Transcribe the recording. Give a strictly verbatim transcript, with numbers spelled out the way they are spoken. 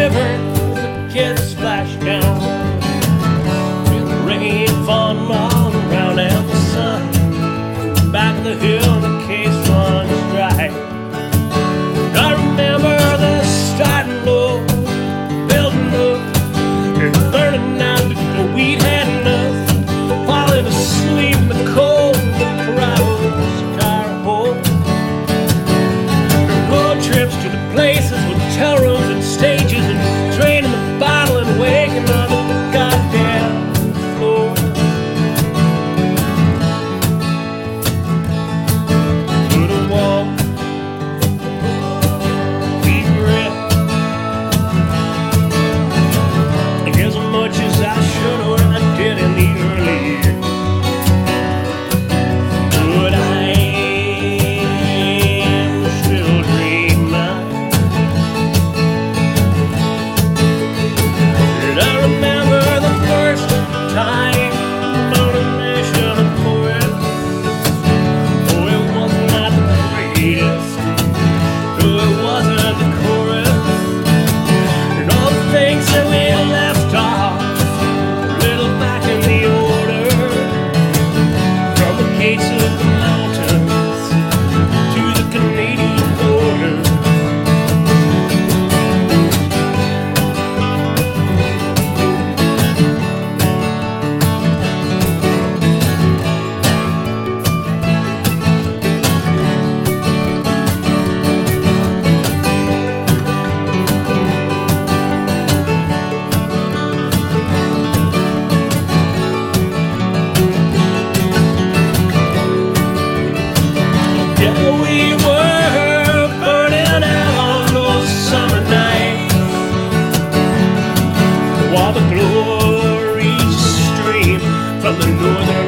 river, the kids splash down. With the rain falling all around and the sun back of the hill, the case runs dry. I remember the starting low, building up, and burning out the weed had enough. Falling asleep in the cold, the Corral's car hole. Road trips to the places, hotel rooms and stages, and draining the bottle and waking on the goddamn floor. Could have walked, deep breath, as much as I should or I did in the early years. But I am still dreaming. And I remember the first time on a national chorus. Oh, it was not the greatest. Oh, it wasn't the chorus. And all the things that we left off, little back in the order, from the gates of the mountains to the Canadian border. Yeah, we were burning out on those summer nights, while the glory streamed from the northern